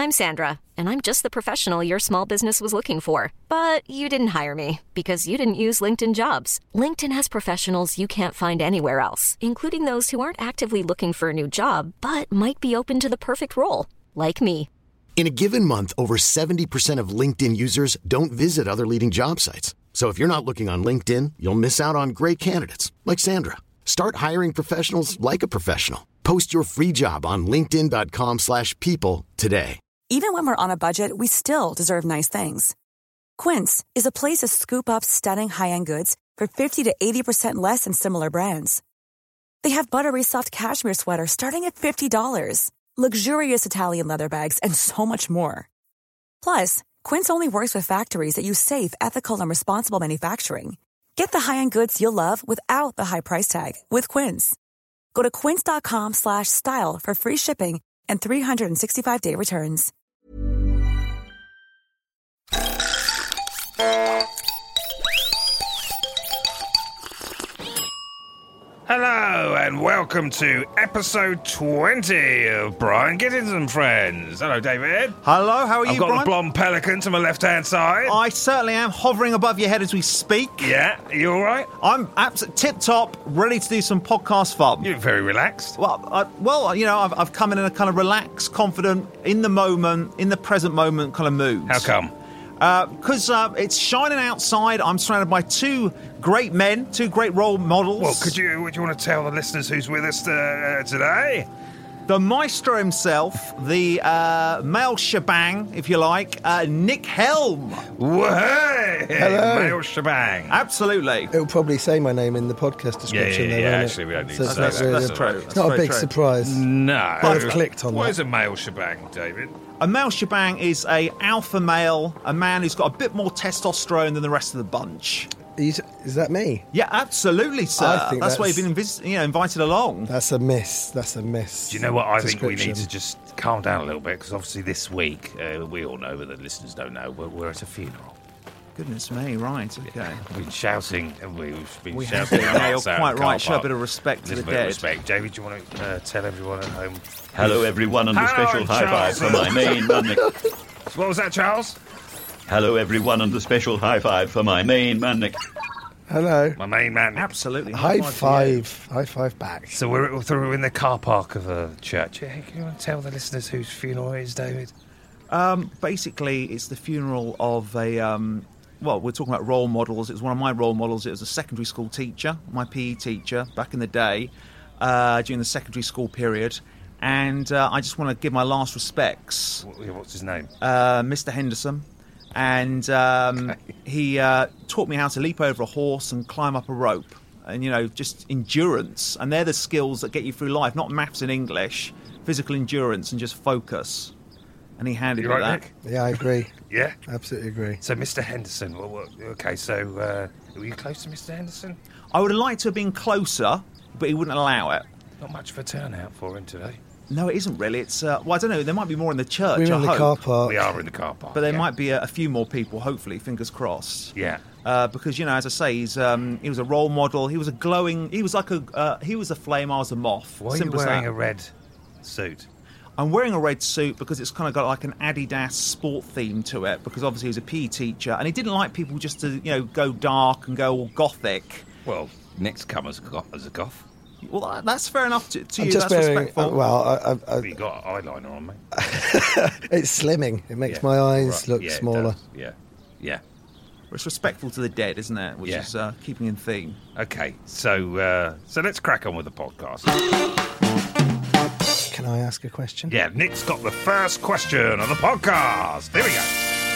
I'm Sandra, and I'm just the professional your small business was looking for. But you didn't hire me because you didn't use LinkedIn Jobs. LinkedIn has professionals you can't find anywhere else, including those who aren't actively looking for a new job, but might be open to the perfect role, like me. In a given month, over 70% of LinkedIn users don't visit other leading job sites. So if you're not looking on LinkedIn, you'll miss out on great candidates like Sandra. Start hiring professionals like a professional. Post your free job on linkedin.com/people today. Even when we're on a budget, we still deserve nice things. Quince is a place to scoop up stunning high-end goods for 50 to 80% less than similar brands. They have buttery soft cashmere sweaters starting at $50, luxurious Italian leather bags, and so much more. Plus, Quince only works with factories that use safe, ethical, and responsible manufacturing. Get the high-end goods you'll love without the high price tag with Quince. Go to quince.com/style for free shipping and 365-day returns. Hello and welcome to episode 20 of Brian Gittins and Friends. Hello, David. Hello, how are you, I've got Brian? the blonde pelican to my left-hand side. I certainly am, hovering above your head as we speak. Yeah, you all right? I'm absolutely tip-top, ready to do some podcast fun. You're very relaxed. Well, I've come in a kind of relaxed, confident, in the moment, in the present moment kind of mood. How come? Because it's shining outside. I'm surrounded by two great men, two great role models. Well, would you want to tell the listeners who's with us today? The maestro himself, the male shebang, if you like, Nick Helm. Hey! Hello. Male shebang. Absolutely. It'll probably say my name in the podcast description. Yeah, though, won't actually, we don't need so to say that's that. really- That's true. It's not a big surprise. No. I've clicked on What that. is a male shebang, David? A male shebang is a alpha male, a man who's got a bit more testosterone than the rest of the bunch. Is that me? Yeah, absolutely, sir. I think that's why you've that's- been invited along. That's a miss. That's a miss. Do you know what? I think we need description. to just calm down a little bit because obviously this week, we all know, but the listeners don't know, we're at a funeral. Goodness me, right, okay. We've been shouting and we've been We have shouting. been, our yeah, you're hearts out quite in the right. car Show a park. bit of respect to Little the bit of dead. respect. David, do you want to tell everyone at home? Hello, everyone, and a Hello, special high five Charles. for my main man, Nick. What was that, Charles? Hello, everyone, and a special high five for my main man, Nick. Hello. My main man. Absolutely. High five to you. five. High five back. So we're in the car park of a church. Hey, can you want to tell the listeners whose funeral it is, David? Basically, it's the funeral of a... well, we're talking about role models. It was one of my role models. It was a secondary school teacher, my PE teacher, back in the day, during the secondary school period. And I just want to give my last respects. What's his name? Mr. Henderson. And he taught me how to leap over a horse and climb up a rope. And, just endurance. And they're the skills that get you through life, not maths and English, physical endurance and just focus. And he handed You me right, that. Nick? Yeah, I agree. Yeah? Absolutely agree. So, Mr. Henderson. Okay, so were you close to Mr. Henderson? I would have liked to have been closer, but he wouldn't allow it. Not much of a turnout for him today. No, it isn't really. It's I don't know. There might be more in the church. We're I in the hope. car park. We are in the car park. But there yeah. might be a few more people. Hopefully, fingers crossed. Yeah. Because as I say, he was a role model. He was a glowing. He was like he was a flame. I was a moth. Why are you Simple as wearing that. a red suit? I'm wearing a red suit because it's kind of got like an Adidas sport theme to it. Because obviously he was a PE teacher, and he didn't like people just to go dark and go all gothic. Well, next come as a goth. Well, that's fair enough to I'm you. just That's wearing. respectful. You got eyeliner on, mate. It's slimming. It makes Yeah. my eyes Right. look Yeah, it smaller. does. Yeah. It's respectful to the dead, isn't it? Which Yeah. is keeping in theme. Okay, so let's crack on with the podcast. Can I ask a question? Yeah, Nick's got the first question on the podcast. Here we go.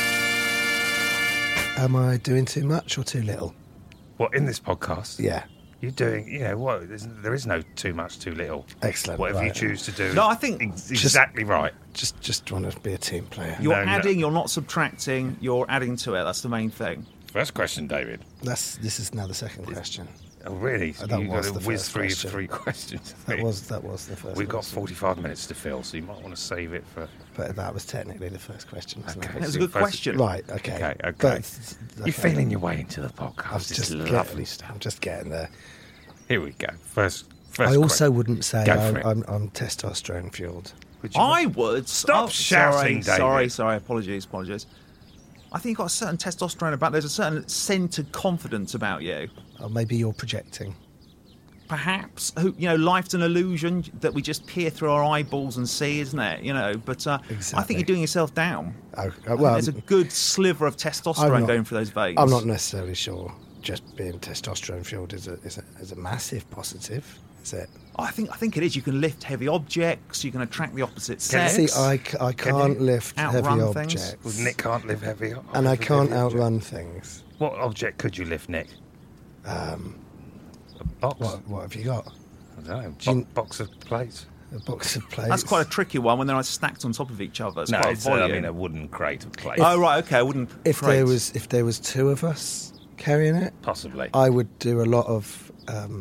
Am I doing too much or too little? What, in this podcast? Yeah. You're doing, what? There is no too much, too little. Excellent. Whatever you Right. choose to do. No, I think exactly right. Just want to be a team player. You're No, no. adding, you're not subtracting, you're adding to it. That's the main thing. First question, David. This is now the second question. Oh, really? So That you've got was to the whiz first through question. three questions. That was the first. We've got question. 45 minutes to fill, so you might want to save it for... But that was technically the first question, wasn't Okay. it? That was so a good first- question. Right. Okay. Okay. But, You're feeling your way into the podcast. I've just It's lovely get, stuff. I'm just getting there. Here we go. First I also question. wouldn't say Go for it. I'm testosterone fueled. Would you I would. Stop shouting, David. Sorry. Apologies. I think you've got a certain testosterone about. There's a certain centred confidence about you. Or maybe you're projecting. Perhaps, life's an illusion that we just peer through our eyeballs and see, isn't it? But I think you're doing yourself down. There's a good sliver of testosterone going through those veins. I'm not necessarily sure. Just being testosterone fueled is a massive positive. Is it? I think it is. You can lift heavy objects. You can attract the opposite sex. See, I can't lift heavy objects. Well, Nick can't lift heavy. And I can't outrun things. What object could you lift, Nick? A box. What have you got? I don't know. Box of plates. A box of plates. That's quite a tricky one when they're stacked on top of each other. It's No, quite it's a volume. a wooden crate of plates. Oh right, okay. I wouldn't. If there was two of us carrying it, Possibly. I would do a lot of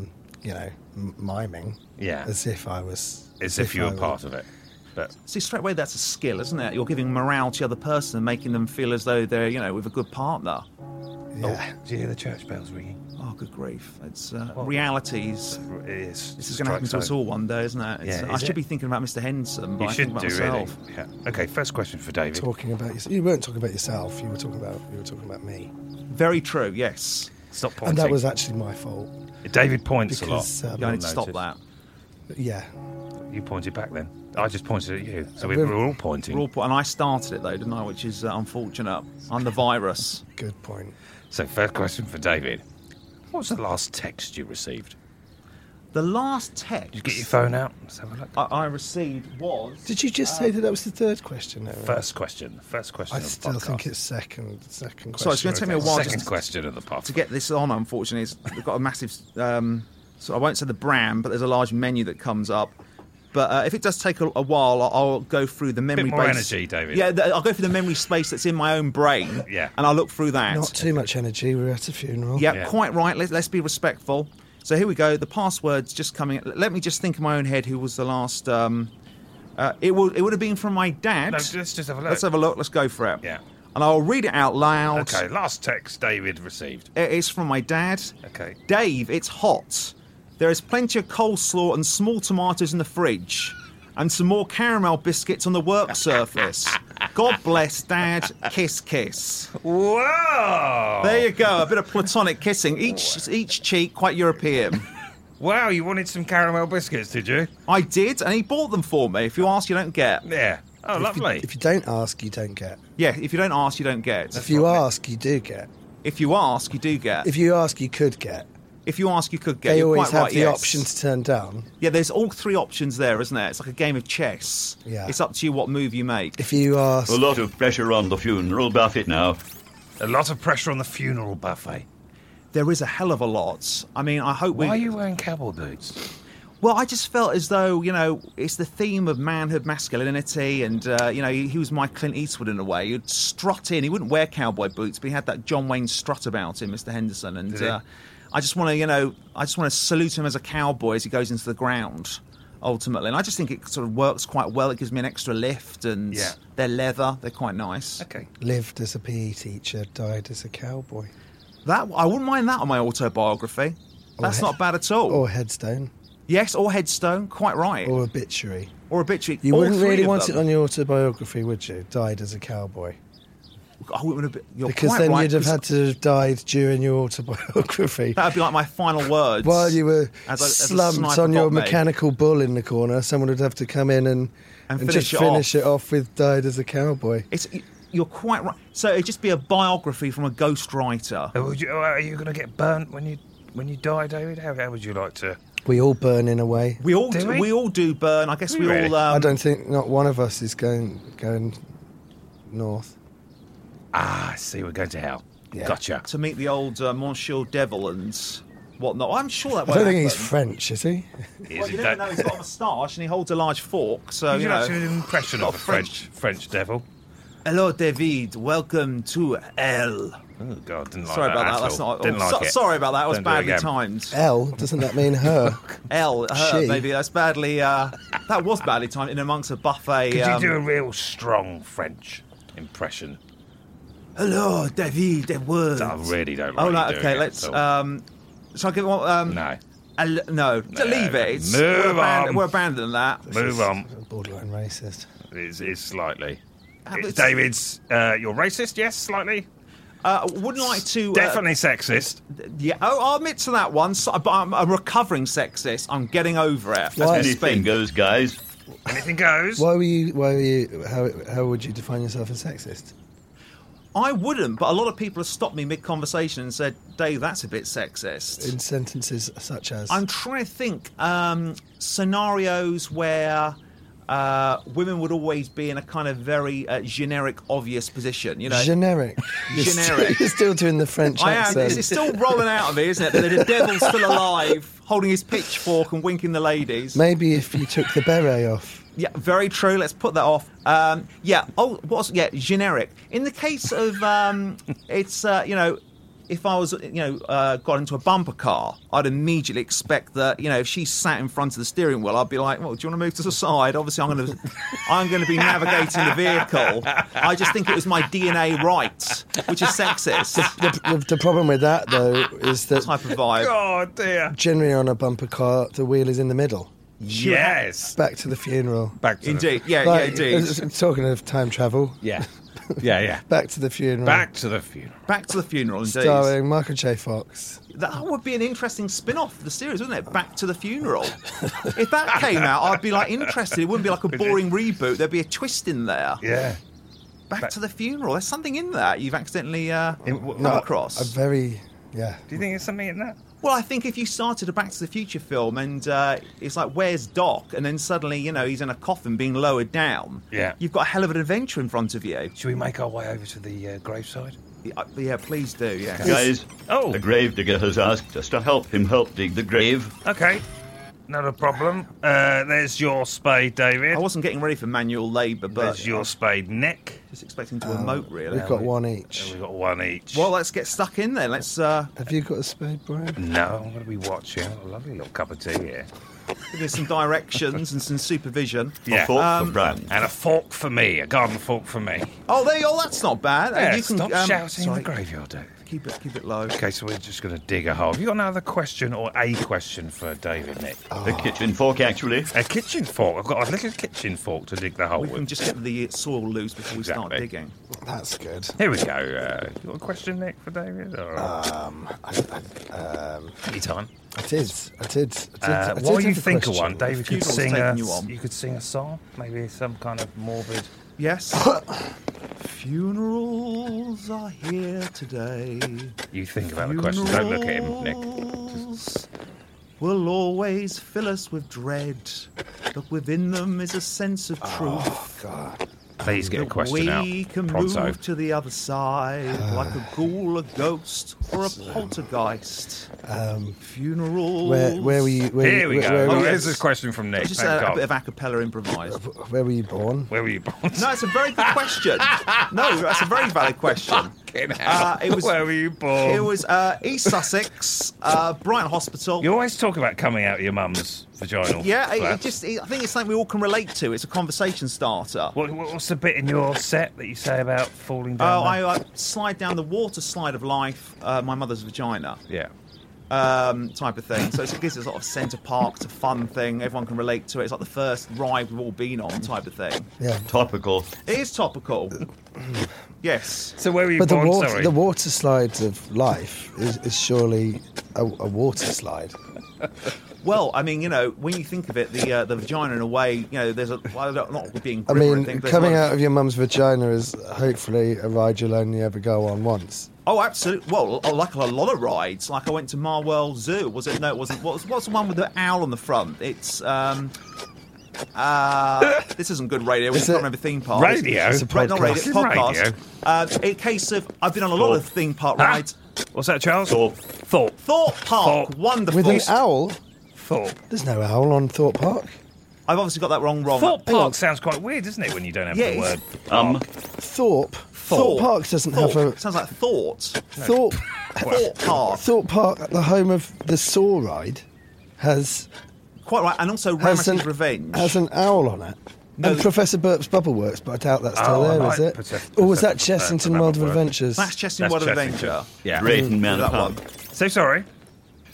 miming. Yeah. As if I was. As if you were part of it. But See, straight away that's a skill, isn't it? You're giving morale to the other person and making them feel as though they're, with a good partner. Yeah. do you hear the church bells ringing? Oh, good grief! It's realities. It is. This is going to happen to us all one day, isn't it? Yeah, I should be thinking about Mr. Henderson, but You I should think about do, myself. really. Yeah. Okay, first question for David. Talking about yourself. You weren't talking about yourself. You were talking about me. Very true. Yes. Stop pointing. And that was actually my fault. David points Because, a lot. You need to stop that. Yeah. You pointed back then. I just pointed at you. So we We're- were all pointing. And I started it though, didn't I? Which is unfortunate. I'm the virus. Good point. So first question for David. What was the last text you received? The last text Did you get your phone out? Let's have a look. I received was. Did you just say that was the third question? Aaron? First question. First question I of the still podcast. think it's second question. Sorry, it's going to take me a while Second just question of the podcast. to get this on. Unfortunately, we've got a massive. So I won't say the brand, but there's a large menu that comes up. But if it does take a while, I'll go through the memory. Bit more base. energy, David. Yeah, I'll go through the memory space that's in my own brain. Yeah. And I'll look through that. Not too much energy. We're at a funeral. Yeah, Yeah. quite right. Let's be respectful. So here we go. The password's just coming. Let me just think in my own head who was the last. It would have been from my dad. No, let's just have a look. Let's have a look. Let's go for it. Yeah. And I'll read it out loud. Okay, last text David received. It's from my dad. Okay. Dave, it's hot. There is plenty of coleslaw and small tomatoes in the fridge. And some more caramel biscuits on the work surface. God bless, Dad. Kiss, kiss. Whoa! There you go. A bit of platonic kissing. Each cheek quite European. Wow, you wanted some caramel biscuits, did you? I did, and he bought them for me. If you ask, you don't get. Yeah. Oh, lovely. If you don't ask, you don't get. Yeah, if you don't ask, you don't get. If you ask, you do get. If you ask, you do get. If you ask, you could get. If you ask, you could get. They You're always quite have right, the yes. option to turn down. Yeah, there's all three options there, isn't there? It's like a game of chess. Yeah. It's up to you what move you make. If you ask, A lot of pressure on the funeral buffet now. A lot of pressure on the funeral buffet. There is a hell of a lot. I mean, I hope Why are you wearing cowboy boots? Well, I just felt as though, it's the theme of manhood, masculinity, and, he was my Clint Eastwood in a way. He'd strut in. He wouldn't wear cowboy boots, but he had that John Wayne strut about him, Mr. Henderson. And Did he? I just want to, salute him as a cowboy as he goes into the ground, ultimately. And I just think it sort of works quite well. It gives me an extra lift, and Yeah. they're leather. They're quite nice. Okay. lived as a PE teacher, died as a cowboy. I wouldn't mind that on my autobiography. That's not bad at all. Or headstone. Yes, or headstone. Quite right. Or obituary. Or obituary. You All wouldn't three really of want them. it on your autobiography, would you? Died as a cowboy. You're Because quite then right, you'd have because had to have died during your autobiography. That would be like my final words. While you were As a slumped sniper on your got me. mechanical bull in the corner, someone would have to come in and just finish it off with died as a cowboy. You're quite right. So it'd just be a biography from a ghostwriter. Are you going to get burnt when you die, David? How would you like to? We all burn in a way. We all Do we? we all do burn. I guess we Really? all. I don't think not one of us is going north. Ah, I see, we're going to hell. Yeah. Gotcha. to meet the old Monsieur Devil and whatnot. I'm sure that. I don't won't think he's happen. French, is he? Well, you never know. He's got a moustache and he holds a large fork. So Would you you know. like to do an impression got of a French devil? Hello, David. Welcome to Hell. Oh, God, didn't like Sorry that about at that. That's all. not. Didn't like it. Sorry about that. It was Don't do it badly again. timed. L, doesn't that mean her? Her, She. maybe that's badly. That was badly timed in amongst a buffet. Could you do a real strong French impression? Hello, David. The word. I really don't like Oh no. you doing Okay, it let's. at all. Shall I give one? No. No, leave it. Move on. We're abandoning that. Move on. Borderline racist. It's slightly. David's, you're racist, yes, slightly? Wouldn't like to... Definitely sexist. Yeah, I'll admit to that one, but I'm a recovering sexist. I'm getting over it. Anything goes, guys. Anything goes. Why were you? How would you define yourself as sexist? I wouldn't, but a lot of people have stopped me mid-conversation and said, Dave, that's a bit sexist. In sentences such as? I'm trying to think scenarios where women would always be in a kind of very generic, obvious position. You know, generic. Generic. You're still doing the French accent. It's still rolling out of me, isn't it? The devil's still alive, holding his pitchfork and winking the ladies. Maybe if you took the beret off. Yeah, very true. Let's put that off. Generic. In the case of, it's, if I was, got into a bumper car, I'd immediately expect that, if she sat in front of the steering wheel, I'd be like, well, do you want to move to the side? Obviously, I'm going to be navigating the vehicle. I just think it was my DNA right, which is sexist. The problem with that, though, is that type of vibe. Oh, dear. Generally on a bumper car, the wheel is in the middle. Yes. Back to the funeral. Indeed. Indeed. Talking of time travel. Yeah. Yeah. Back to the funeral. Back to the funeral, indeed. Starring Michael J. Fox. That would be an interesting spin-off of the series, wouldn't it? Back to the Funeral. If that came out, I'd be interested. It wouldn't be like a boring reboot. There'd be a twist in there. Yeah. Back to the Funeral. There's something in that you've accidentally come across. Do you think there's something in that? Well, I think if you started a Back to the Future film and it's like, where's Doc? And then suddenly, he's in a coffin being lowered down. Yeah. You've got a hell of an adventure in front of you. Should we make our way over to the graveside? Yeah, please do, yeah. Guys, the gravedigger has asked us to help him dig the grave. Okay. Not a problem. There's your spade, David. I wasn't getting ready for manual labour, but... There's your spade, Nick. Just expecting to emote, really. We've got one each. We've got one each. Well, let's get stuck in there. Let's... Have you got a spade, Brian? No, I'm going to be watching. A lovely little cup of tea here. There's some directions and some supervision. Yeah. A fork for Brian. And a fork for me. A garden fork for me. Oh, there you go. That's not bad. Yeah, you can, stop shouting in the graveyard, Dave. Keep it low. Okay, so we're just going to dig a hole. Have you got another question or a question for David, Nick? A kitchen fork, actually. A kitchen fork. I've got a little kitchen fork to dig the hole We with. can just get the soil loose before we start digging. That's good. Here we go. You got a question, Nick, for David? Or... Anytime. I did. While you think of one, David could sing you could sing a song, maybe some kind of morbid. Yes. Funerals are here today. You think about the question. Don't look at him, Nick. Will always fill us with dread, but within them is a sense of truth. Oh, God. Please get a question out. We can Pronto. move to the other side like a ghoul, a ghost, or a poltergeist. Funerals. Where were you? Here we go. Here's yes. a question from Nick. Just a bit of a cappella improvised. Where were you born? Where were you born? No, it's a very good question. No, that's a very valid question. Where were you born? It was East Sussex, Brighton Hospital. You always talk about coming out of your mum's vaginal. Yeah, flat. I think it's something we all can relate to. It's a conversation starter. What's the bit in your set that you say about falling down? I slide down the water slide of life, my mother's vagina. Yeah. Type of thing. So it gives us a sort of Centre Park, it's a fun thing, everyone can relate to it. It's like the first ride we've all been on type of thing. Yeah. Topical. It is topical. Yes. So where were you But born, the water slides of life is surely a water slide. Well, I mean, when you think of it, the vagina in a way, there's not being grim or anything, but coming out of your mum's vagina is hopefully a ride you'll only ever go on once. Oh, absolutely. Well, like a lot of rides. Like I went to Marwell Zoo. Was it? No, it wasn't. What's the one with the owl on the front? It's this isn't good radio. We can't remember theme park. Radio? It's a podcast. Not radio. Podcast. In case of, I've been on a lot of theme park rides. What's that, Charles? Thorpe Park. Wonderful. With an owl? Thorpe. There's no owl on Thorpe Park. I've obviously got that wrong. Thorpe Park sounds quite weird, doesn't it, when you don't have the word park? Thorpe Park doesn't have a... Sounds like thought. Thorpe Park. Thorpe Park, the home of the Saw ride, has... Quite right, and also Ramasy's Revenge. Has an owl on it. No, and Professor Burp's Bubble Works, but I doubt that's still there, is it? Or was that Chessington World of Adventures? That's Chessington World of Adventure. Yeah. Drayton Manor that Park. one. So sorry.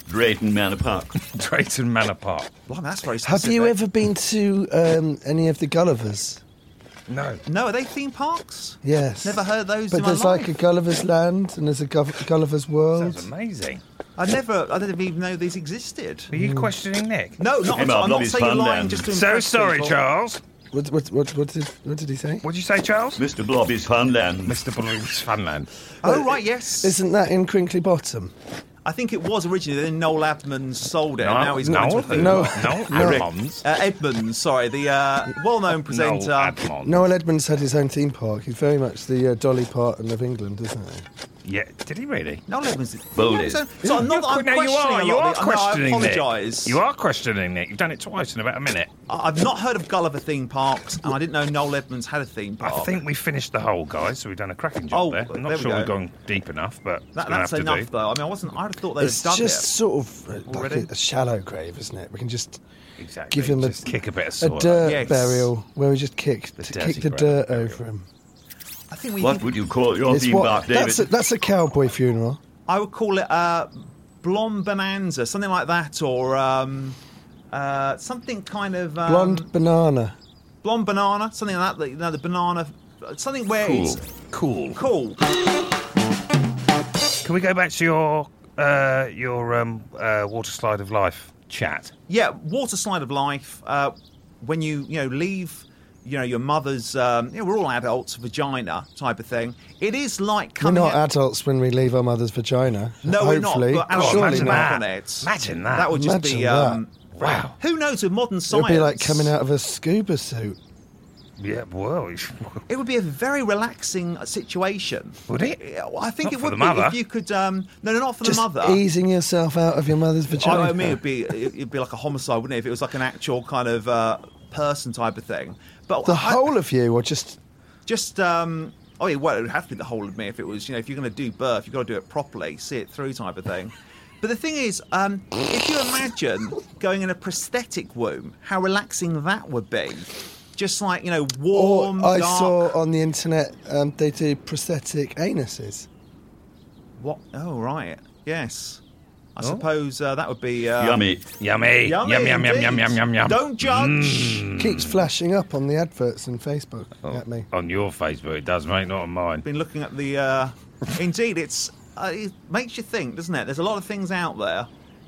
Drayton Manor Park. Drayton Manor Park. Blimey, that's very specific. Have you ever been to any of the Gullivers? No. No, are they theme parks? Yes. Never heard those But in my there's life. like a Gulliver's Land and there's a Gulliver's World. Sounds amazing. I didn't even know these existed. Are you questioning Nick? No, not Him up, I'm not not his saying you're fun lying then. just to So impress sorry, people. Charles. What did he say? What did you say, Charles? Mr. Blobby's Funland. Mr. Blue's Funland. Oh, right, yes. Isn't that in Crinkly Bottom? I think it was originally, then Noel Edmonds sold it, and now he's gone into a theme No. park. Edmonds. Edmonds, sorry, the well-known presenter. Edmonds. Noel Edmonds had his own theme park. He's very much the Dolly Parton of England, isn't he? Yeah, did he really? Noel Edmonds. Bold. So I'm not. I'm No, you are. questioning You a lot are of it. questioning No, I Nick. apologise. You are questioning Nick. You've done it twice in about a minute. I've not heard of Gulliver theme parks, and I didn't know Noel Edmonds had a theme I park. think we finished the whole, guys, so we've done a cracking job there. I'm there not we sure go. we've gone deep enough, but That's have to enough, do. though. I mean, I'd have thought they'd It's have done just it. sort of like Already? a shallow grave, isn't it? We can just Exactly. give him Just kick a bit of a soil. dirt Yes. burial where we just kick dirty the grave dirt burial. over him. I think we. What would you call your It's theme park, David? that's a cowboy funeral. I would call it Blonde Bonanza, something like that, or something kind of Blonde banana. blonde banana, something like that. You know, the banana, something where Cool. it's Cool. cool. Can we go back to your water slide of life chat? Yeah, water slide of life. When you leave, your mother's. We're all adults, vagina type of thing. It is like We're coming. not out, adults when we leave our mother's vagina. No, we're not. Hopefully. But adults Surely imagine not. that on it. Imagine that. That would just Imagine be. that. Wow. Who knows with modern It science? would be like coming out of a scuba suit. Yeah, well, It would be a very relaxing situation. would it? Yeah, well, I think Not it for would the be mother. if you could. No, not for Just the mother. easing yourself out of your mother's vagina. I mean, it'd be like a homicide, wouldn't it? If it was like an actual kind of person type of thing. But the whole of you, or just oh yeah, well, it would have to be the whole of me if it was. If you're going to do birth, you've got to do it properly, see it through, type of thing. But the thing is, if you imagine going in a prosthetic womb, how relaxing that would be. Just like warm. Or I dark. saw on the internet they do prosthetic anuses. What? Oh right, yes. I suppose that would be Yummy. Yummy. Yum, yum, yum, indeed. yum, yum, yum, yum. Don't judge. Keeps flashing up on the adverts on Facebook at me. On your Facebook, it does, mate, not on mine. Been looking at the. Indeed, it makes you think, doesn't it? There's a lot of things out there.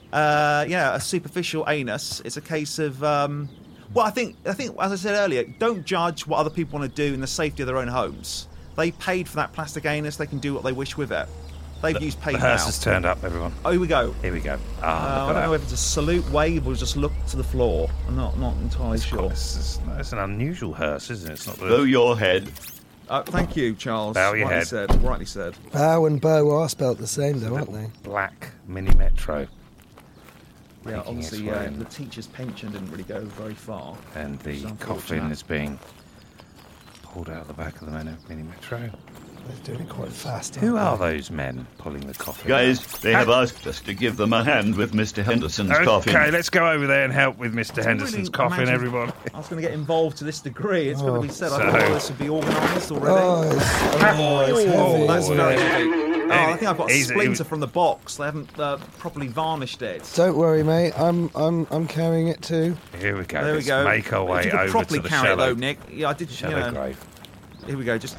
A superficial anus. It's a case of. I think as I said earlier, don't judge what other people want to do in the safety of their own homes. They paid for that plastic anus. They can do what they wish with it. They've used The PayPal. hearse has turned up, everyone. Oh, here we go. Here we go. I don't know if it's a salute, wave, or just look to the floor. I'm not entirely sure. It's an unusual hearse, isn't it? It's not Bow the... your head. Thank you, Charles. Bow your head. Rightly said. Bow and bow are spelt the same, though, aren't they? black mini metro. Yeah, Making its obviously, way in. the teacher's pension didn't really go very far. And the It's coffin unfortunate. is being pulled out of the back of the mini metro. They're doing it quite fast. Who aren't are those men pulling the coffin Guys, out? they have asked us to give them a hand with Mr. Henderson's coffin. Okay, let's go over there and help with Mr. Henderson's Really coffin, imagine everybody. I was going to get involved to this degree. It's got to be said. I So- thought this would be organised they? already. Oh, it's heavy, That's isn't very it? heavy. Oh, I think I've got a Easy. splinter from the box. They haven't properly varnished it. Don't worry, mate. I'm carrying it too. Here we go. There we Let's go. make our If way you could over properly to the carry it, shallow, though, Nick. Yeah, I did. shallow grave. Here we go. Just.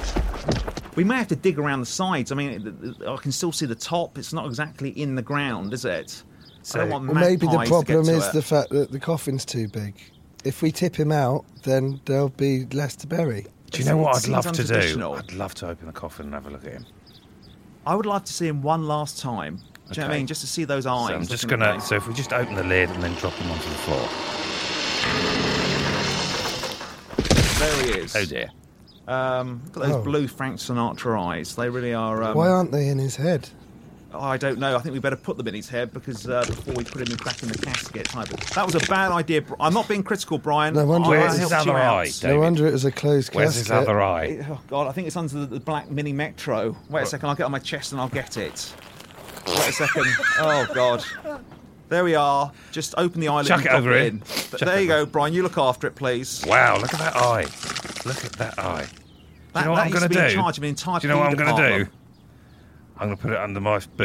We may have to dig around the sides. I mean, I can still see the top. It's not exactly in the ground, is it? I don't want Well, maybe the magpies to get problem to is it. the fact that the coffin's too big. If we tip him out, then there'll be less to bury. Do you know what I'd It love seems to do? untraditional. I'd love to open the coffin and have a look at him. I would like to see him one last time. Do you know what I Okay. mean? Just to see those eyes. So I'm just looking gonna. at me. So if we just open the lid and then drop him onto the floor. There he is. Oh dear. Look at those Oh. blue Frank Sinatra eyes. They really are. Why aren't they in his head? I don't know. I think we better put them in his head because before we put him back in the casket. That was a bad idea. I'm not being critical, Brian. No wonder I Where's his helped you other out. eye? No David. wonder it was a closed Where's casket. his other eye? Oh God, I think it's under the black mini metro. Wait a second, I'll get on my chest and I'll get it. Wait a second. Oh God. There we are. Just open the eyelid Chuck and it drop over it in. in. But Chuck there it you go, Brian. You look after it, please. Wow! Look at that eye. Look at that eye. Do you know what I'm used going to to be do? in charge of an entire Do you know what I'm PE going to do? department. I'm going to put it under my boot.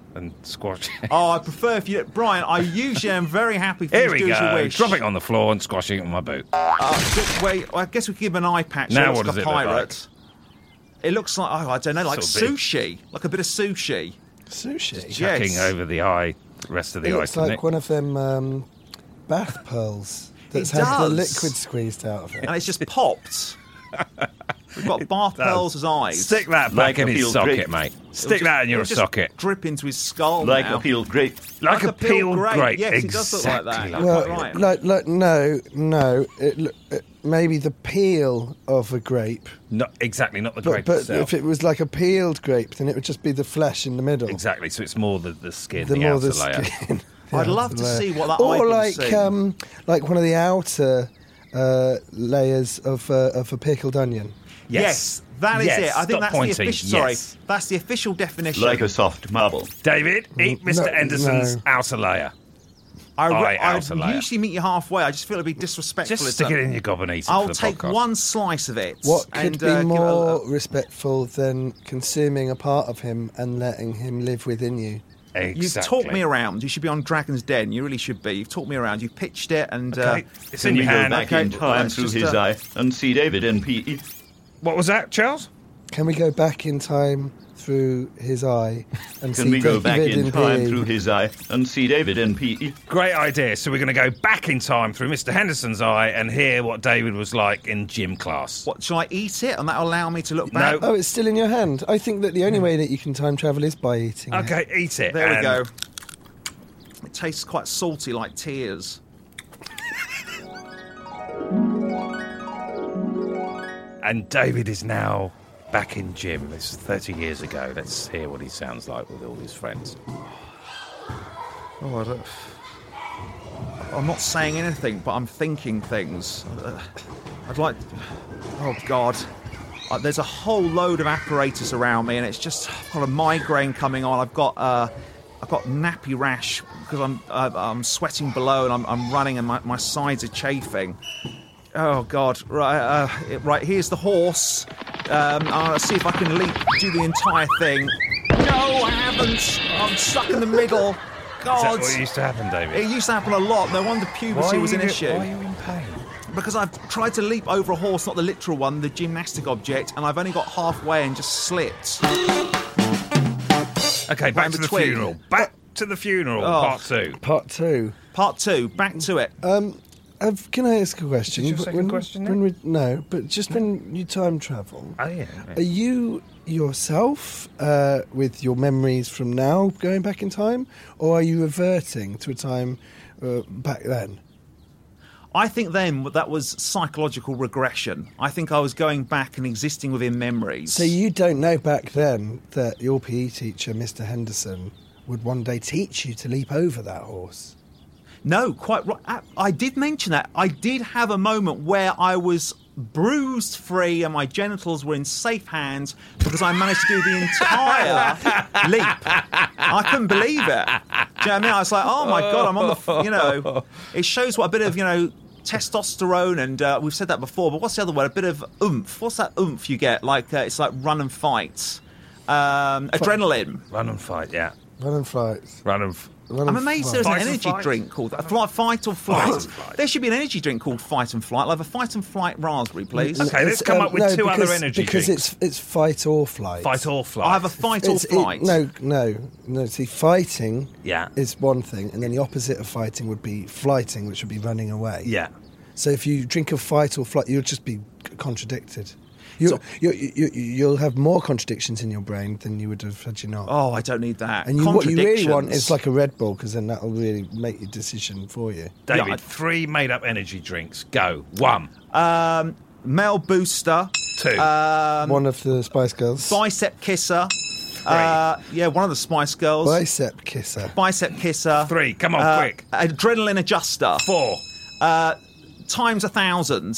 and squash it. Oh, I prefer if you... Brian, I usually am very happy for Here you to we do as you go. wish. Drop it on the floor and squashing it with my boot. Wait, I guess we could give him an eye patch. Now It what looks does like it a look pirate. It looks like, I don't know, like Sort of big. sushi. Like a bit of sushi. Sushi. Chucking Yes. over the eye, rest of the It eye. looks like one of them bath pearls that's It had the does. liquid squeezed out of it. And it's just popped. We've got bath pearls as eyes. Stick that back Like in a his peeled socket, grape. mate. It'll Stick just- that in your it'll just socket. drip into his skull Like now. a peeled grape. Like a peeled grape. Yes, it does look like Exactly that. Well, Quite right. no. Maybe the peel of a grape. Not exactly, not the But, grape but itself. if it was like a peeled grape, then it would just be the flesh in the middle. Exactly, so it's more the skin, The the more outer the layer. skin. I'd The love outer to layer. see what that or eye can see. like one of the outer layers of a pickled onion. Yes, that is Yes, it. I think stop that's pointing. the official. Sorry, Yes. that's the official definition. Like a soft marble. David, eat No, Mr. Anderson's no. outer layer. I outer layer. usually meet you halfway. I just feel it'd be disrespectful. Just if stick that- it in your gob and eat it I'll for the take podcast. one slice of it. What could and, be give it a- more respectful than consuming a part of him and letting him live within you? Exactly. You've talked me around. You should be on Dragon's Den. You really should be. You've talked me around. You've pitched it, and Okay, it's Can in we your go hand. back Okay, in time let's through just, his eye and see David in PE? What was that, Charles? Can we go back in time through his eye and Can see we go back David in in time PE? through his eye and see David in PE? Great idea. So we're going to go back in time through Mr. Henderson's eye and hear what David was like in gym class. what shall I eat it, and that'll allow me to look back? No. Oh, it's still in your hand. I think that the only way that you can time travel is by eating it. Okay, eat it. There we and- go. It tastes quite salty, like tears. And David is now back in gym. This is 30 years ago. Let's hear what he sounds like with all his friends. Oh, I'm not saying anything, but I'm thinking things. I'd like... Oh, God. There's a whole load of apparatus around me, and it's just... I've got a migraine coming on. I've got nappy rash because I'm sweating below, and I'm running, and my sides are chafing. Oh, God. Right, here's the horse. I'll see if I can do the entire thing. No, I haven't. I'm stuck in the middle. God. Is that what used to happen, David? It used to happen a lot. No wonder puberty was an issue. Why are you in pain? Because I've tried to leap over a horse, not the literal one, the gymnastic object, and I've only got halfway and just slipped. Okay, back in to the between. funeral. Back to the funeral, Oh. part 2. Part 2. Part 2, back to it. Can I ask a question? Is your second question No, but just when you time travel, Oh, yeah. are you yourself with your memories from now going back in time, or are you reverting to a time back then? I think then that was psychological regression. I think I was going back and existing within memories. So you don't know back then that your PE teacher, Mr. Henderson, would one day teach you to leap over that horse? No, quite right. I did mention that. I did have a moment where I was bruised free and my genitals were in safe hands because I managed to do the entire leap. I couldn't believe it. Do you know what I mean? I was like, oh my God, I'm on the... it shows what a bit of, testosterone and we've said that before, but what's the other word? A bit of oomph. What's that oomph you get? Like, it's like run and fight. Adrenaline. Run and fight, yeah. Run and flight. I'm amazed there's an Fight and energy flight. drink called Fight or Flight. Fight and flight. There should be an energy drink called Fight and Flight. I'll have a Fight and Flight raspberry, please. Okay, let's come up with two other energy because drinks. it's fight or flight. Fight or flight. I'll have a Fight or Flight. No. See, fighting Yeah. is one thing, and then the opposite of fighting would be flighting, which would be running away. Yeah. So if you drink a fight or flight, you'll just be contradicted. You'll have more contradictions in your brain than you would have had you not. Oh, I don't need that. And what you really want Contradictions. is like a Red Bull, because then that'll really make your decision for you. David, Yeah, 3 made-up energy drinks. Go. 1. Male Booster, 2. One of the Spice Girls. Bicep Kisser. One of the Spice Girls. Bicep kisser. Bicep Kisser. 3. Come on, quick. Adrenaline Adjuster. 4. Times 1,000.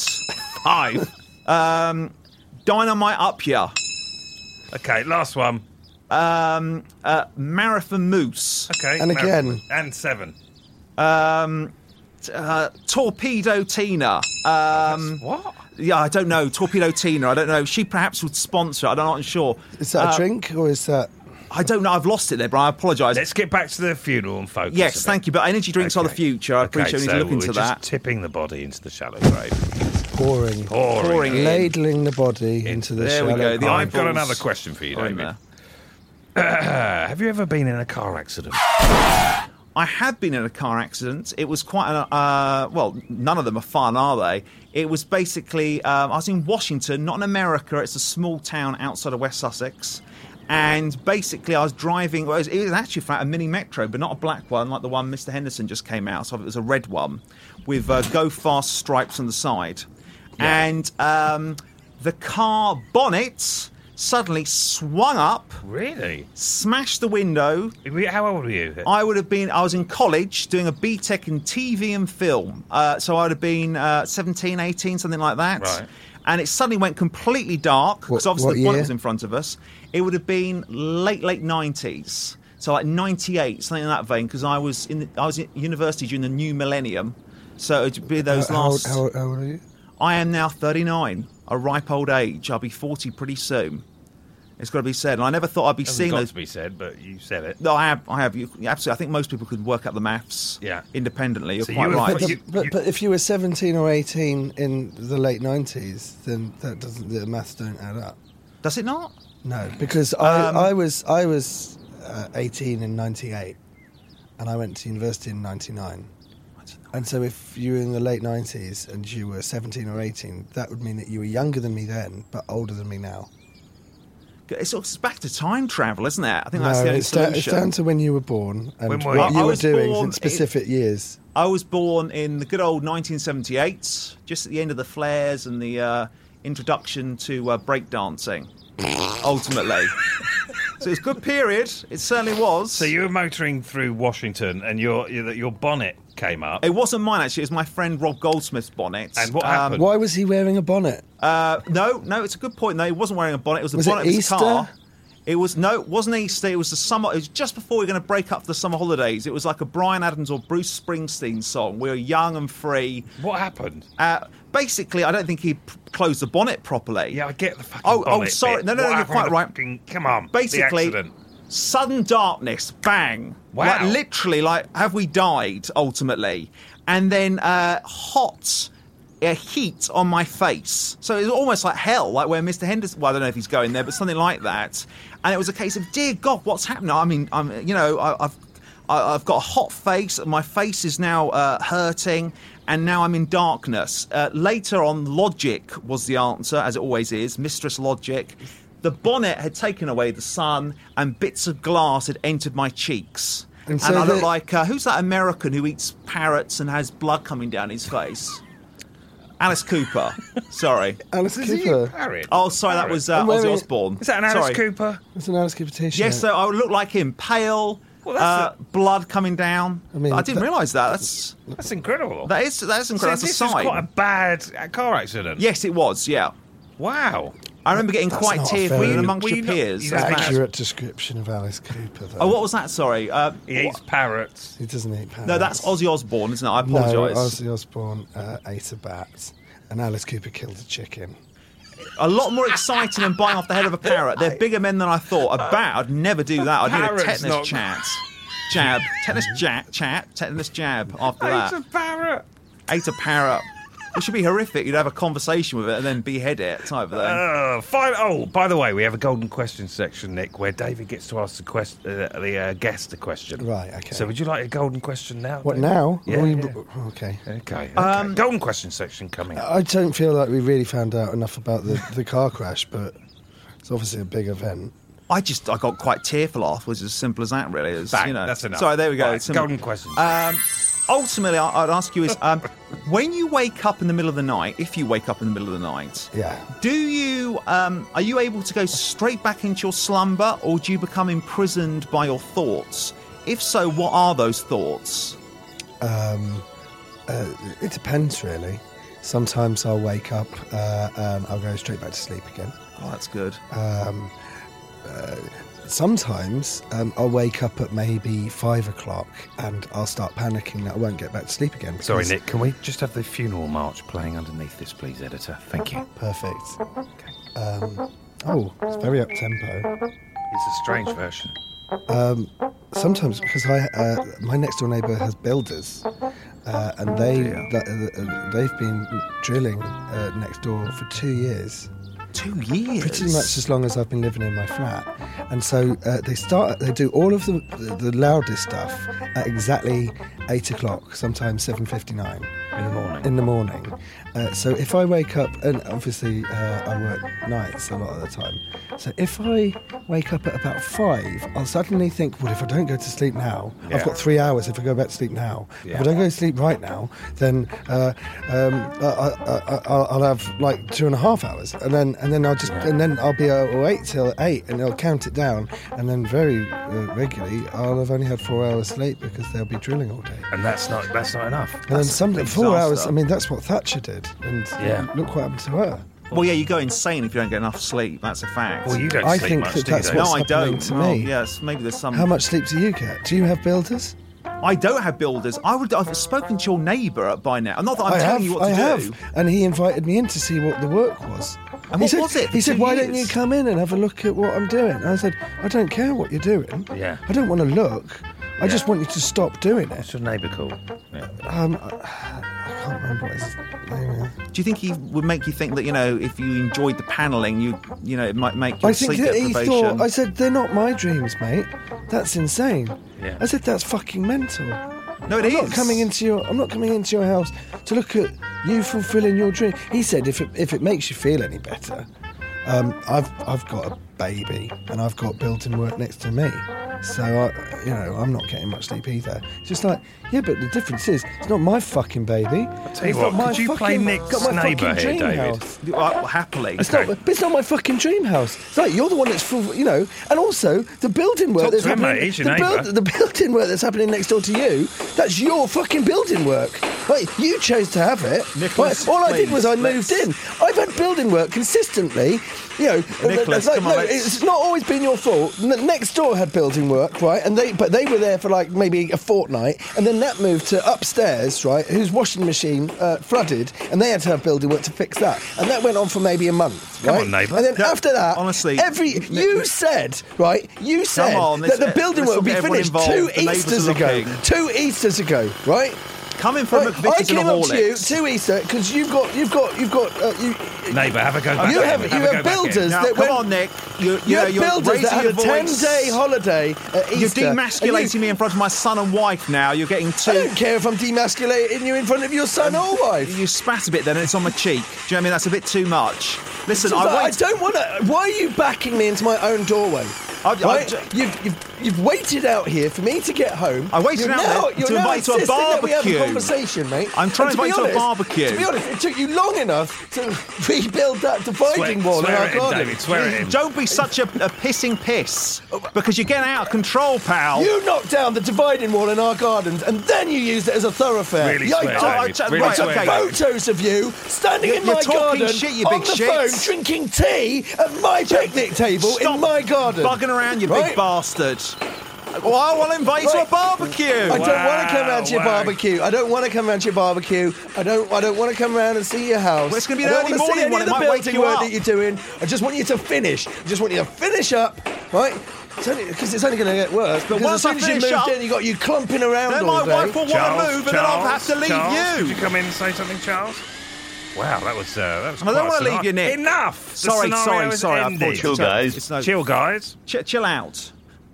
5. Dynamite Up Ya. Okay, last one. Marathon Moose. Okay. And again. And 7. Torpedo Tina. What? Yeah, I don't know. Torpedo Tina. I don't know. She perhaps would sponsor it. I'm not sure. Is that a drink or is that... I don't know. I've lost it there, Brian. I apologise. Let's get back to the funeral and focus. Yes, thank you. But energy drinks are the future. I appreciate you need to look into we're that. Just tipping the body into the shallow grave. Pouring in. Ladling the body into the shallow. There we go. I've got another question for you, David. Have you ever been in a car accident? I have been in a car accident. It was quite well, none of them are fun, are they? It was basically, I was in Washington, not in America. It's a small town outside of West Sussex. And basically, I was driving, it was actually a mini Metro, but not a black one like the one Mr. Henderson just came out. So it was a red one with Go Fast stripes on the side. Yeah. And the car bonnet suddenly swung up. Really? Smashed the window. How old were you? I was in college doing a BTEC in TV and film. So I would have been 17, 18, something like that. Right. And it suddenly went completely dark because obviously the bonnet was in front of us. It would have been late 90s. So like 98, something in that vein, because I was at university during the new millennium. So it would be those last... How old are you? I am now 39, a ripe old age. I'll be 40 pretty soon. It's got to be said. And I never thought I'd be seeing those. It's got to be said, but you said it. No, I have. Absolutely. I think most people could work out the maths independently. You're quite right. But if you were 17 or 18 in the late 90s, then the maths don't add up. Does it not? No, because I was 18 in 98, and I went to university in 99. And so if you were in the late 90s and you were 17 or 18, that would mean that you were younger than me then, but older than me now. It's back to time travel, isn't it? I think that's the only solution. It's down to when you were born and what you were doing in specific years. I was born in the good old 1978, just at the end of the flares and the introduction to breakdancing, ultimately. So it was a good period. It certainly was. So you were motoring through Washington and your bonnet came up. It wasn't mine, actually. It was my friend Rob Goldsmith's bonnet. And what happened? Why was he wearing a bonnet? No, it's a good point. No, he wasn't wearing a bonnet. It was the bonnet of his car. It wasn't Easter. It was the summer. It was just before we were going to break up for the summer holidays. It was like a Bryan Adams or Bruce Springsteen song. We were young and free. What happened? Basically, I don't think he closed the bonnet properly. Yeah, I get the fucking bonnet. Oh, sorry. Bit. No, you're quite right. Come on. Basically, the accident. Sudden darkness, bang. Wow. Like, literally, have we died, ultimately? And then hot heat on my face. So it was almost like hell, like where Mr. Henderson... Well, I don't know if he's going there, but something like that. And it was a case of, dear God, what's happening? I mean, I've got a hot face. My face is now hurting, and now I'm in darkness. Later on, logic was the answer, as it always is, Mistress Logic. The bonnet had taken away the sun, and bits of glass had entered my cheeks. And I look like... who's that American who eats parrots and has blood coming down his face? Alice Cooper. Sorry. Alice Cooper. Oh, sorry, that was Ozzy Osbourne. Is that an Alice Cooper? It's an Alice Cooper t-shirt. Yes, so I would look like him. Pale, blood coming down. I didn't realise that. That's incredible. That is incredible. So that's this a sign. is quite a bad car accident. Yes, it was, yeah. Wow. I remember getting quite tearful amongst your peers. Accurate description of Alice Cooper, though. Oh, what was that? Sorry. He eats parrots. He doesn't eat parrots. No, that's Ozzy Osbourne, isn't it? I apologise. No, Ozzy Osbourne ate a bat, and Alice Cooper killed a chicken. A lot more exciting than biting off the head of a parrot. They're bigger men than I thought. A bat, I'd never do that. I'd need a tetanus jab. Tetanus jab after that. Ate a parrot. Ate a parrot. It should be horrific. You'd have a conversation with it and then behead it, type of thing. Fine. Oh, by the way, we have a golden question section, Nick, where David gets to ask the guest a question. Right. Okay. So, would you like a golden question now? What now? Yeah. Okay. Okay. Golden question section coming up. I don't feel like we really found out enough about the car crash, but it's obviously a big event. I got quite tearful afterwards. As simple as that, really. That's enough. Sorry, there we go. Right, golden question. Ultimately, I'd ask you is, when you wake up in the middle of the night, if you wake up in the middle of the night, do you, are you able to go straight back into your slumber, or do you become imprisoned by your thoughts? If so, what are those thoughts? It depends, really. Sometimes I'll wake up and I'll go straight back to sleep again. Oh, that's good. Sometimes I'll wake up at maybe 5 o'clock and I'll start panicking that I won't get back to sleep again. Sorry, Nick, can we just have the funeral march playing underneath this, please, editor? Thank you. Perfect. Okay. It's very up-tempo. It's a strange version. Sometimes because my next door neighbour has builders, and they've been drilling next door for 2 years. 2 years? Pretty much as long as I've been living in my flat. And so they do all of the loudest stuff at exactly 8 o'clock, sometimes 7:59. In the morning. So if I wake up, and obviously I work nights a lot of the time, so if I wake up at about 5, I'll suddenly think, well, if I don't go to sleep now, I've got 3 hours if I go back to sleep now. If I don't go to sleep right now, then I'll have like 2.5 hours, and then I'll be awake till 8, and they'll count it down, and then very regularly I'll have only had 4 hours sleep because they'll be drilling all day. And that's not enough. And then 4 hours. I mean, that's what Thatcher did, and look what happened to her. Well, yeah, you go insane if you don't get enough sleep. That's a fact. Well, you don't I sleep think much, that do you, that's Dave? what's No, I happening don't. to Oh, me. yes, maybe there's some. How much sleep do you get? Do you have builders? I don't have builders. I've spoken to your neighbour by now. Not that I'm telling you what to do. I have, and he invited me in to see what the work was. And what was it? He said, "Why don't you years? come in and have a look at what I'm doing?" And I said, "I don't care what you're doing. Yeah. I don't want to look. I just want you to stop doing it." What's your neighbour called? Yeah. I can't remember what his name is. Do you think he would make you think that, if you enjoyed the panelling, you know, it might make your I think sleep that he deprivation? thought. I said, "They're not my dreams, mate. That's insane." Yeah. I said, "That's fucking mental." No, it I'm is. not coming into your house to look at you fulfilling your dream. He said, if it makes you feel any better, I've got a baby and I've got built-in work next to me, so I'm not getting much sleep either. It's just like, yeah, but the difference is it's not my fucking baby. Tell you what, could you play Nick's neighbour here, David? Well, happily. But it's not my fucking dream house. It's like you're the one that's full, and also the building work Talk that's to him, happening. mate. He's your neighbour. The building work that's happening next door to you. That's your fucking building work. Right, you chose to have it. Nicholas, right, all I did please, was I moved in. I've had building work consistently. Nicholas, come on, it's not always been your fault. Next door had building work, right, but they were there for like maybe a fortnight, and then that moved to upstairs, right, whose washing machine flooded, and they had to have building work to fix that, and that went on for maybe a month. Come right? on, neighbour. And then after that, honestly, you said that the building work would be finished 2 Easters ago. 2 Easters ago, right? Coming from Right, McVitie's I and came up to you Horlicks. 2 Easter because you've got Neighbour, have a go back. you in. have a go builders back in. Now, that come went, on, Nick. You're builders raising that had your a voice. 10-day holiday at You're Easter. demasculating me in front of my son and wife now. You're getting I too... don't care if I'm demasculating you in front of your son or wife. You spat a bit then and it's on my cheek. Do you know what I mean? That's a bit too much. Listen, I don't want to. Why are you backing me into my own doorway? You've waited out here for me to get home. I waited out there to invite you to a that we have barbecue. a conversation, mate. I'm trying And to invite you to a be honest- barbecue. To be honest, it took you long enough to rebuild that dividing wall in Swear our it in, garden. David, swear it in. Don't be such a pissing piss, because you're getting out of control, pal. You knocked down the dividing wall in our gardens, and then you used it as a thoroughfare. Really swear, I David. Really took swear. photos of you standing in You're my talking garden shit, you on big the shit. phone, drinking tea at my picnic table Stop in my garden. bugging around, you Right? big bastard. Well, I want to invite you to a Right. barbecue. I don't want to come round to your Wow. barbecue. I don't want to come round to your barbecue. I don't want to come round and see your house. Well, it's gonna be I an don't early want to see morning any one. of It the might wake building you work up. that you're doing. I just want you to finish. I just want you to finish up, right? Because it's only going to get worse. Because once as soon I as you finish moved up, in, you got you clumping around Then all my day. wife will want to move, and then I'll have to leave Charles, you. Could you come in and say something, Charles? Wow, that was I don't quite wanna a leave you, Nick. Enough. The Sorry, scenario is I ended. Chill, guys. It's no, Chill, guys. chill out.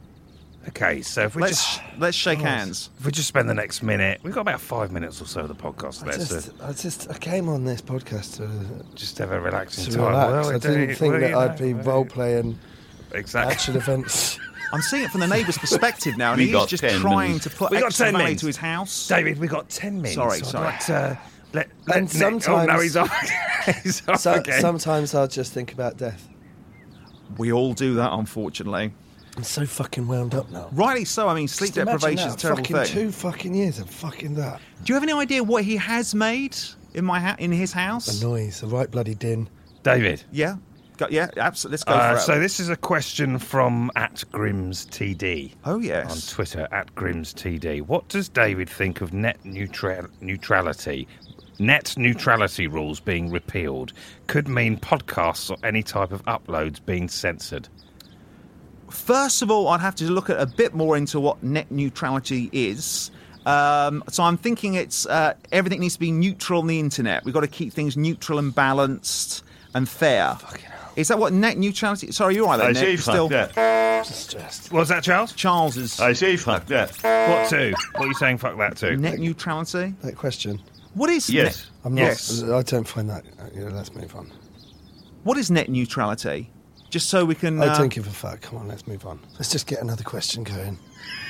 Okay, so if we Let's shake hands. if we just spend the next minute, we've got about 5 minutes or so of the podcast left. So I came on this podcast to just have a relaxing to time. relax. Well, I didn't think well, that you know, I'd be role playing exactly. action events. I'm seeing it from the neighbour's perspective now, and We he's got just 10 trying minutes. to put We got extra 10 value minutes. to his house. David, we got 10 minutes. Sorry, I'd sorry. like to let And Nick- sometimes- Oh, no, he's off. He's off again. Sometimes I'll just think about death. We all do that, unfortunately. I'm so fucking wound up now. Rightly so. I mean, sleep Just imagine deprivation is a that, terrible fucking thing. 2 fucking years of fucking that. Do you have any idea what he has made in his house? The noise, the right bloody din. David. Yeah, yeah, absolutely. Let's go for it. So this is a question from @GrimsTD. Oh, yes. On Twitter @GrimsTD. What does David think of net neutrality? Net neutrality rules being repealed could mean podcasts or any type of uploads being censored. First of all, I'd have to look at a bit more into what net neutrality is. So I'm thinking it's everything needs to be neutral on the internet. We've got to keep things neutral and balanced and fair. Fucking hell. Is that what net neutrality? Sorry, you're right there, I Nick. say You're fuck that. Just stressed. What's that, Charles? Charles is I say fuck that. What to? What are you saying? Fuck that to? net neutrality. That question. What is Yes. I'm not. Yes. I don't find that. Let's move on. What is net neutrality? Just so we can. I don't give a fuck. Come on, let's move on. Let's just get another question going.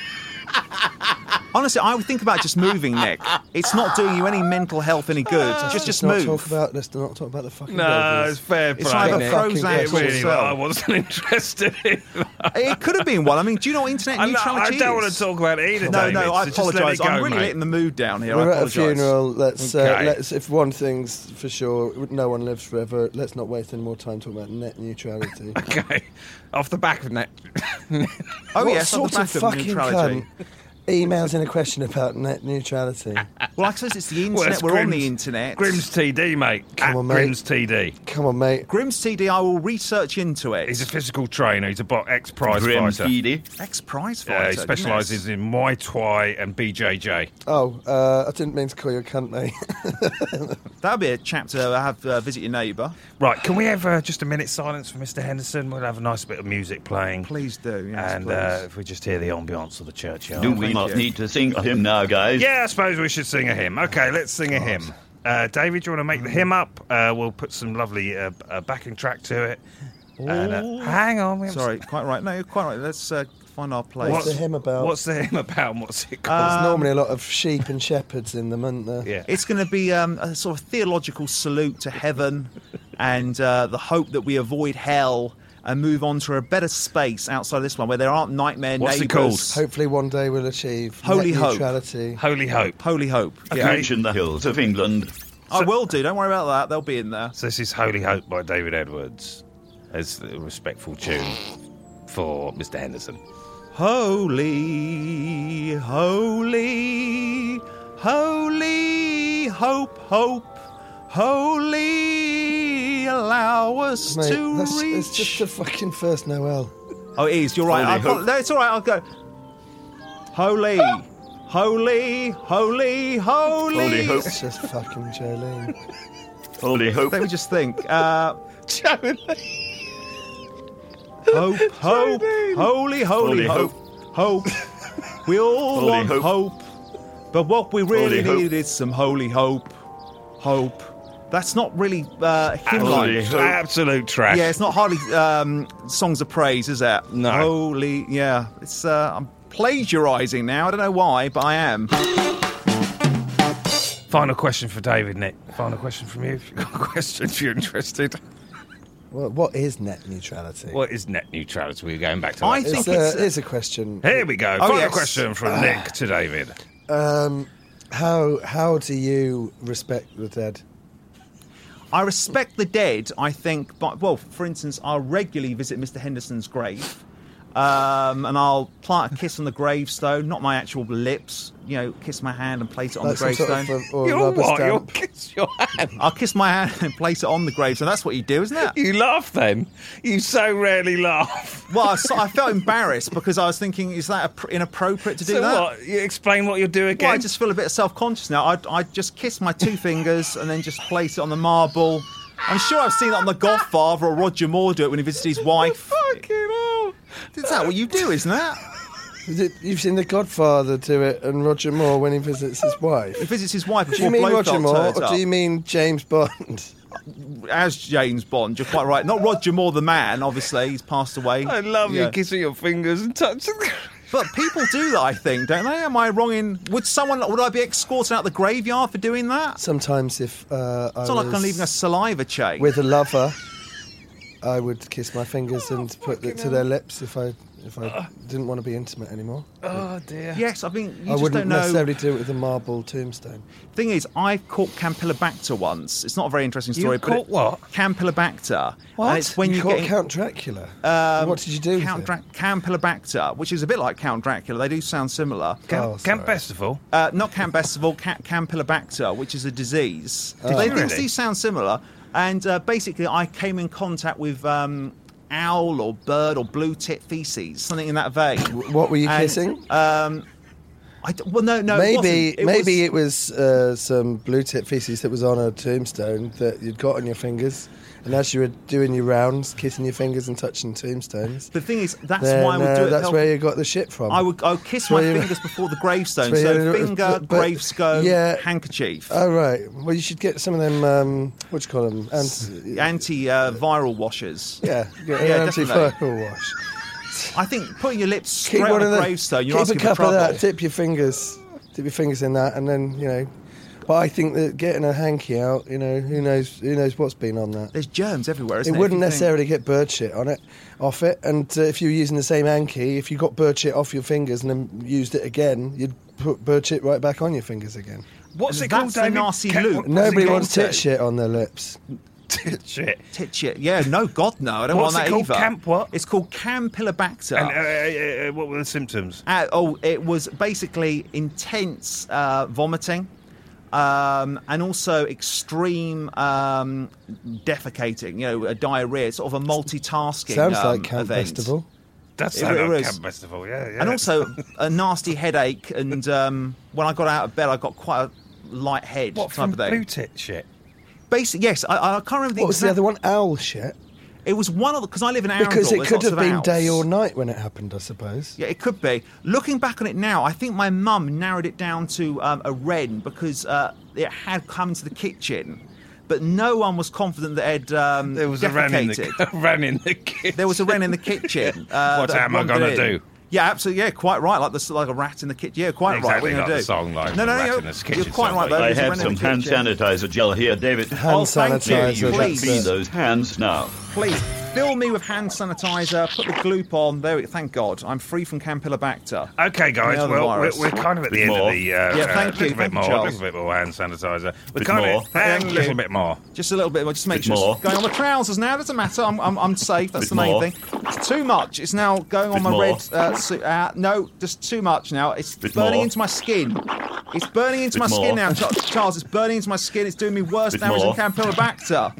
Honestly, I would think about just moving, Nick. It's not doing you any mental health any good. Just move. Let's not talk about the fucking. No, burgers. it's fair It's play. either Nick. Prozac Fucking or Really, Cell. I wasn't interested in that. It could have been one. I mean, do you know what internet I neutrality is? don't want to talk about it either, No, David, no, I so just let apologise. it go, I'm really mate. letting the mood down here. We're I at a apologise. funeral. Let's. Okay. If one thing's for sure, no one lives forever. Let's not waste any more time talking about net neutrality. Okay, off the back of net. Oh, What yes, on the sort back of of fucking neutrality. cunt emails in a question about net neutrality? Well, I suppose it's the Well, internet. it's We're on the Grimm's- internet. Grimm's TD, mate. Come At on, mate. Grimm's TD. Come on, mate. Grimm's TD, I will research into it. He's a physical trainer. He's a ex-prize Grim fighter. Feedy. ex-prize fighter. He specialises in Muay Thai and BJJ. Oh, I didn't mean to call you a cunt, mate. That would be a chapter to have visit your neighbour. Right, can we have just a minute's silence for Mr. Henderson? We'll have a nice bit of music playing. Please do. Yes, And please. if we just hear the ambience of the churchyard. Do we thank not you. need to sing a hymn now, guys? Yeah, I suppose we should sing a hymn. Okay, let's sing a hymn. David, do you want to make the hymn up? We'll put some lovely backing track to it. And, hang on. we haven't- Sorry, quite right. No, you're quite right. Let's find our place. What's the hymn about? What's the hymn about and what's it called? There's normally a lot of sheep and shepherds in them, aren't there? Yeah. It's going to be a sort of theological salute to heaven and the hope that we avoid hell and move on to a better space outside of this one where there aren't nightmare What's it neighbours. Hopefully one day we'll achieve Holy net hope. neutrality. Holy Hope. Holy hope. Okay. Preach in the hills of England. I will do. Don't worry about that. They'll be in there. So this is Holy Hope by David Edwards as a respectful tune for Mr. Henderson. Holy, holy, holy, hope, hope, holy, allow us Mate, to that's, reach. it's just the fucking first Noel. Oh, it is. You're right. Holy I've got, hope. no, it's all right. I'll go. Holy, holy, holy, holy. Holy hope. It's just fucking Jolene. Holy hope. Let me just think. Hope, hope, holy, holy, Holy hope, hope. We all Holy want hope. hope, but what we really Holy need is some holy hope. Hope. That's not really Holy hymn-like. hope. Absolute trash. Yeah, it's not hardly songs of praise, is it? No. Holy, yeah. It's I'm plagiarising now. I don't know why, but I am. Final question for David, Nick. Final question from you. If you've got a question, if you're interested. Well, what is net neutrality? What is net neutrality? We're going back to I that. think It's a question. Here we go. Oh, Final yes. question from Nick to David. How do you respect the dead? I respect the dead, I think, but, well, for instance, I'll regularly visit Mr. Henderson's grave, and I'll plant a kiss on the gravestone, not my actual lips, kiss my hand and place it on Like the some gravestone. sort of, or You're rubber what? You'll stamp. kiss your hand. I'll kiss my hand and place it on the gravestone. That's what you do, isn't it? You laugh then. You so rarely laugh. Well, I felt embarrassed because I was thinking, is that inappropriate to do So that? what? You explain what you'll do again? Well, I just feel a bit self-conscious now. I'd just kiss my two fingers and then just place it on the marble. I'm sure I've seen that on The Godfather or Roger Moore do it when he visited his wife. Fucking hell. Is that what you do, isn't it? You've seen The Godfather do it and Roger Moore when he visits his wife. He visits his wife Do you before mean Blofeld Roger Moore turns or up. do you mean James Bond? As James Bond, you're quite right. Not Roger Moore the man, obviously. He's passed away. I love you Yeah. kissing your fingers and touching. But people do that, I think, don't they? Am I wrong in... Would I be escorted out the graveyard for doing that? Sometimes if I It's not like I'm leaving a saliva chain. with a lover, I would kiss my fingers and put it to their lips if I didn't want to be intimate anymore. Oh dear. Yes, I think you I just wouldn't don't know. necessarily do it with a marble tombstone. Thing is, I've caught Campylobacter once. It's not a very interesting story. You but caught what? Campylobacter. What? And it's when you caught get Count Dracula. what did you do? with it? Campylobacter, which is a bit like Count Dracula. They do sound similar. Camp sorry. Festival. Not Camp Festival, Campylobacter, which is a disease. you They really? do sound similar. And basically, I came in contact with owl or bird or blue tit feces, something in that vein. What were you kissing? No. Maybe it wasn't. it was some blue tip feces that was on a tombstone that you'd got on your fingers, and as you were doing your rounds, kissing your fingers and touching tombstones. The thing is, that's why I would do it. That's where you got the shit from. I would kiss my fingers before the gravestone. So finger, gravestone, handkerchief. Oh right. Well, you should get some of them. What do you call them? Anti-viral washers. Yeah, anti-viral wash. I think putting your lips straight on a gravestone, you're asking for trouble. Keep a cup of that, dip your fingers in that, and then, But I think that getting a hanky out, who knows what's been on that. There's germs everywhere, isn't it? It wouldn't necessarily get bird shit off it, and if you were using the same hanky, if you got bird shit off your fingers and then used it again, you'd put bird shit right back on your fingers again. What's it called, David? Nasty loop. Nobody wants tit shit on their lips. Tit shit. Yeah, no, God, no. I don't want that either. What's it called? Camp what? It's called Campylobacter. And what were the symptoms? It was basically intense vomiting, and also extreme defecating. Diarrhea. Sort of a multitasking. Sounds like Camp event. Festival. That's like Camp Festival. Yeah. And also a nasty headache. And when I got out of bed, I got quite a light head. What, from blue tit shit? Basically, yes. I can't remember the What was the other one? Owl shit? It was one of the... Because I live in Arundel. Because it could have been owls. day or night when it happened, I suppose. Yeah, it could be. Looking back on it now, I think my mum narrowed it down to a wren because it had come into the kitchen. But no one was confident that it had there was defecated. a wren in the kitchen. There was a wren in the kitchen. What am I going to do? Yeah, absolutely. Yeah, quite right. Like a rat in the kitchen. Yeah, quite exactly right. What are you like the song, like no, rat in the kitchen. You're quite right. Though. I have some hand sanitizer gel here, David. Hand sanitizer. You should clean those hands now. Please, fill me with hand sanitizer, put the gloop on. Thank God. I'm free from Campylobacter. Okay, guys, well, we're kind of at the end of the... thank you. A little bit more hand sanitizer. Thank a little bit more. Just a little bit more. Just make sure it's going on my trousers now. Doesn't matter. I'm safe. That's the main thing. It's too much. It's now going on my red suit. No, just too much now. It's burning into my skin. It's burning into my skin now, Charles. It's burning into my skin. It's doing me worse damage than Campylobacter.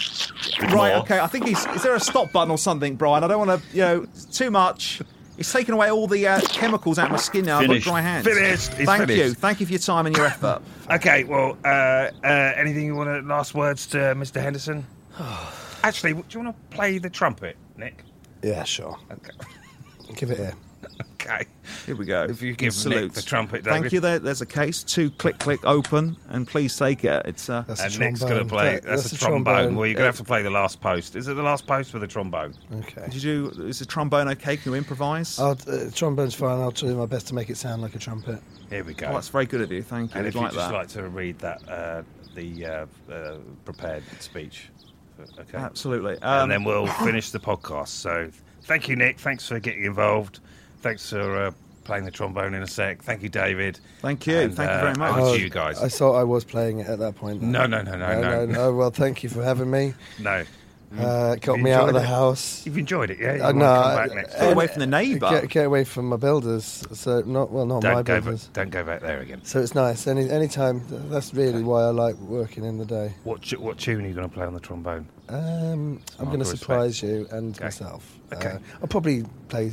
Right, okay. I think is there a stop button or something, Brian? I don't want to, it's too much. It's taken away all the chemicals out of my skin now. Finished. I've got dry hands. Finished. Thank you. Thank you for your time and your effort. Okay, well, anything you want to... Last words to Mr. Henderson? Actually, do you want to play the trumpet, Nick? Yeah, sure. Okay. Give it here. Okay. Here we go. If you give Nick the trumpet, David. Thank you. There's a case. 2 click open, and please take it. It's That's and a Nick's going to play. That's a trombone. Well, you're going to have to play the last post. Is it the last post with the trombone? Okay. Is the trombone okay? Can you improvise? Trombone's fine. I'll do my best to make it sound like a trumpet. Here we go. Oh, that's very good of you. Thank you. And if you'd just that. like to read that, the prepared speech. Okay. Absolutely. And then we'll finish the podcast. So thank you, Nick. Thanks for getting involved. Thanks for playing the trombone in a sec. Thank you, David. Thank you. Thank you very much. Over to you guys. I thought I was playing it at that point. No. Well, thank you for having me. No. Got me out of the house. You've enjoyed it, yeah? No. Come back next Get away from the neighbour. Get away from my builders. So not my builders. Don't go back there again. So it's nice. Any time. That's really why I like working in the day. What tune are you going to play on the trombone? I'm going to surprise you and myself. Okay. I'll probably play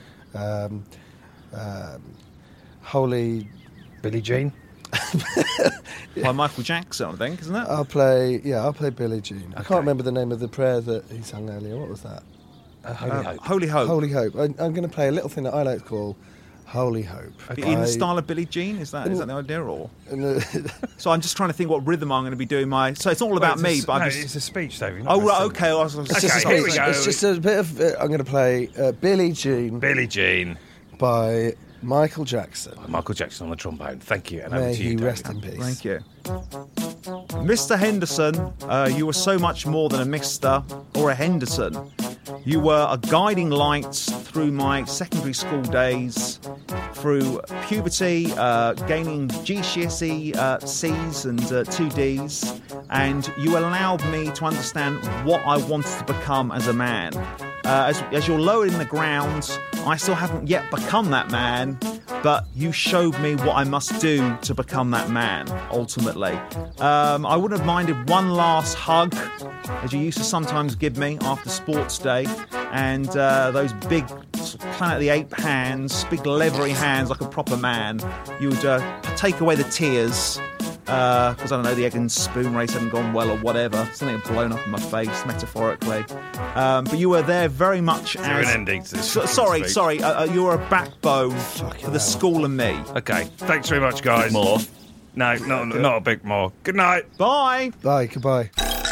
Holy Billie Jean? By Michael Jackson, I think, isn't it? I'll play Billie Jean. Okay. I can't remember the name of the prayer that he sang earlier. What was that? Holy Hope. Holy Hope. I'm going to play a little thing that I like to call Holy Hope. Okay. In the style of Billie Jean? Is that the idea? Or? So I'm just trying to think what rhythm I'm going to be doing So it's not all about me, but it's a speech, David. Oh, right, okay. Here we go. It's just a bit of... I'm going to play Billie Jean. Billie Jean. By Michael Jackson. Michael Jackson on the trombone. Thank you. And May over to you, he David. rest in peace. Thank you. Mr. Henderson, you were so much more than a Mr. or a Henderson. You were a guiding light through my secondary school days, through puberty, gaining GCSE C's and 2Ds, and you allowed me to understand what I wanted to become as a man. as you're lowered in the ground, I still haven't yet become that man, but you showed me what I must do to become that man, ultimately. I wouldn't have minded one last hug, as you used to sometimes give me after sports day, and those big Planet of the Ape hands, big leathery hands like a proper man. You would take away the tears, because I don't know, the egg and spoon race hadn't gone well or whatever. Something had blown up in my face, metaphorically. But you were there very much as... Is there an ending to this? Sorry. You were a backbone for the school and me. Okay, thanks very much, guys. More. No, not a big more. Good night. Bye. Bye, goodbye.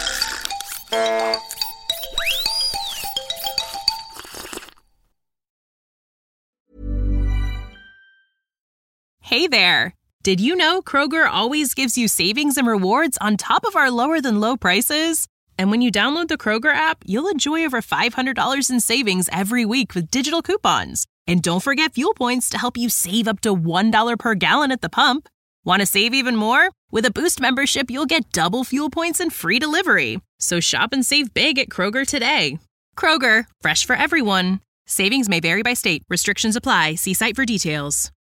Hey there. Did you know Kroger always gives you savings and rewards on top of our lower-than-low prices? And when you download the Kroger app, you'll enjoy over $500 in savings every week with digital coupons. And don't forget fuel points to help you save up to $1 per gallon at the pump. Want to save even more? With a Boost membership, you'll get double fuel points and free delivery. So shop and save big at Kroger today. Kroger, fresh for everyone. Savings may vary by state. Restrictions apply. See site for details.